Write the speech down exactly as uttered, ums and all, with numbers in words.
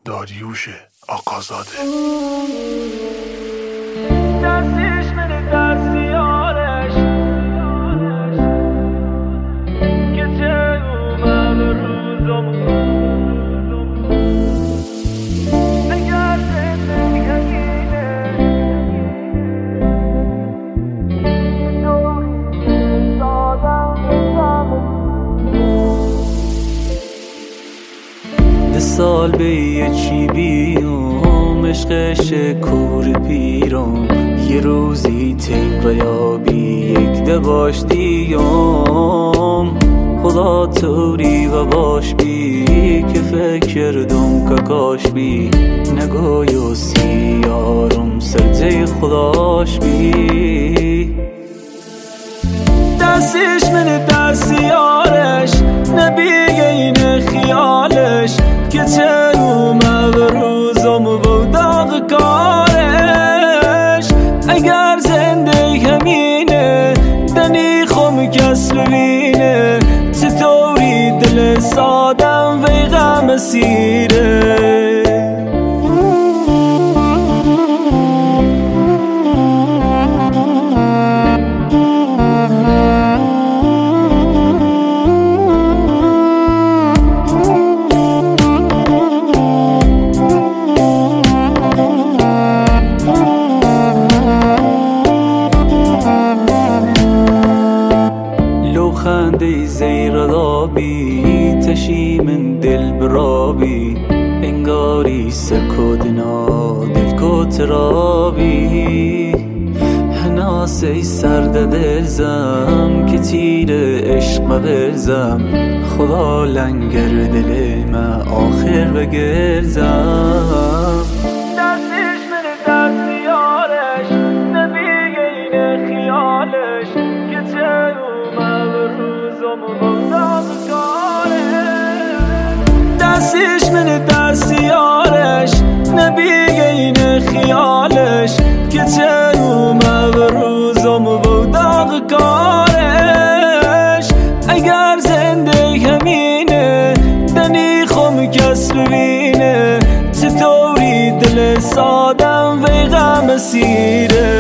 داریوش آقازاده. دستش من دستیارش که چه اومد روزم نگر زندگی همینه ده سال به یه چی بیام عشق شکور پیرام یه روزی تیم و یابی یک ده باش دیام خدا توری و باش بی که فکر دم که کاش بی نگوی و سیارم سرزه خداش بی دستش من دستیارش نبیگه این خیالش که چه اومه به روزم و داغ کارش اگر زنده همینه دنی خوم کس ببینه چطوری دل سادم وی غم سیره خنده زیر لابی تشی من دل برابی انگاری سکودنا دل کو ترابی هناسه سرد دلزم که تیر عشق مغرزم خدا لنگر دل ما آخر بگرزم دستش من دستیارش نبیگه این خیالش که چه دستش من دستیارش نبیگه این خیالش که چه اومه به روزم و داغ کارش اگر زنده همینه دنی خوم کس ببینه چطوری دل سادم وی غم سیره